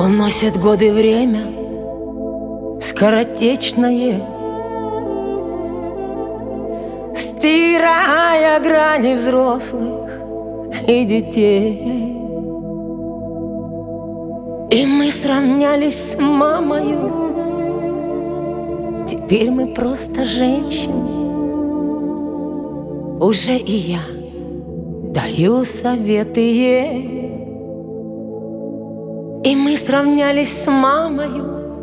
Уносят годы время скоротечное, стирая грани взрослых и детей. И мы сравнялись с мамою, теперь мы просто женщины. Уже и я даю советы ей. И мы сравнялись с мамою,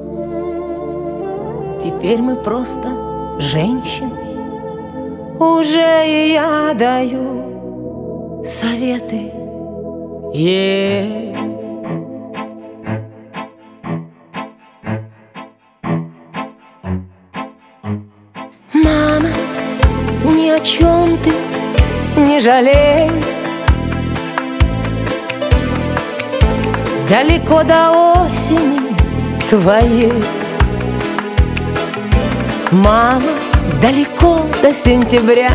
теперь мы просто женщины. Уже и я даю советы ей. Мама, ни о чем ты не жалей. Далеко до осени твоей. Мама, далеко до сентября.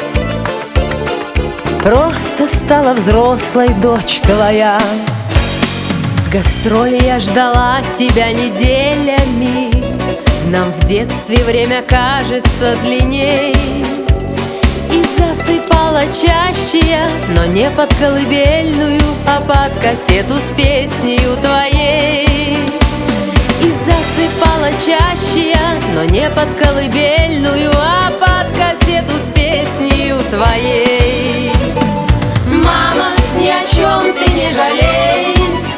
Просто стала взрослой дочь твоя. С гастроли я ждала тебя неделями. Нам в детстве время кажется длинней. И засыпала чаще я, но не под колыбельную, а под кассету с песнею твоей. И засыпала чаще я, но не под колыбельную, а под кассету с песнею твоей. Мама, ни о чем ты не жалей,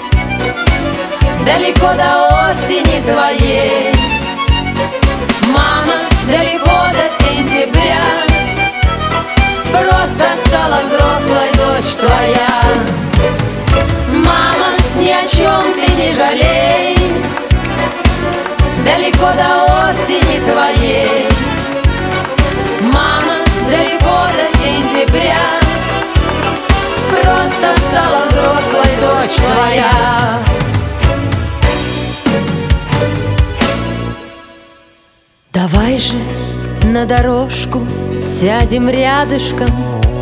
далеко до осени твоей. Мама, далеко до сентября, просто стала взрослой дочь твоя. Мама, ни о чем ты не жалей, далеко до осени твоей. Мама, далеко до сентября, просто стала взрослой дочь твоя. Давай же на дорожку сядем рядышком.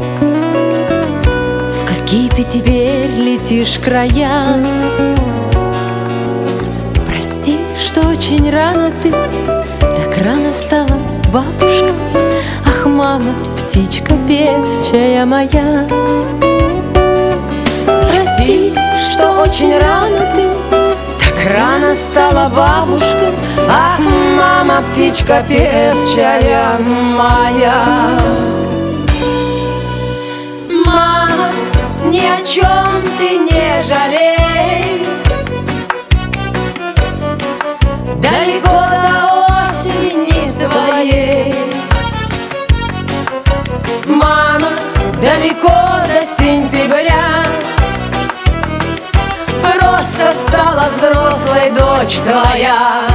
В какие ты теперь летишь края. Прости, что очень рано ты так рано стала бабушка. Ах, мама, птичка певчая моя. Прости, что очень рано ты так рано стала бабушка. Ах, мама, птичка певчая моя. Мама, ни о чем ты не жалей, далеко до осени твоей. Мама, далеко до сентября, просто стала взрослой дочь твоя.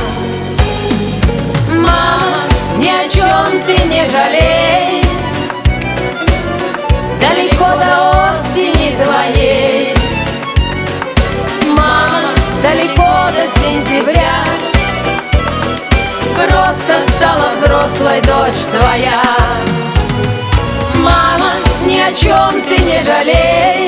Мама, ни о чем ты не жалей, далеко до осени твоей. Мама, далеко до сентября, просто стала взрослой дочь твоя. Мама, ни о чем ты не жалей,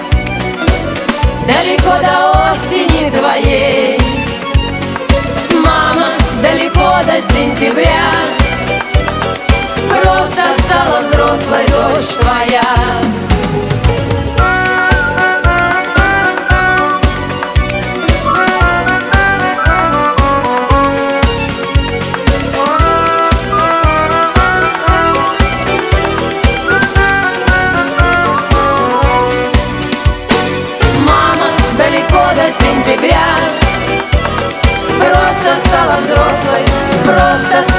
далеко до осени твоей. Мама, далеко до сентября, просто стала взрослой дочь твоя. Сентября, просто стала взрослой, просто стала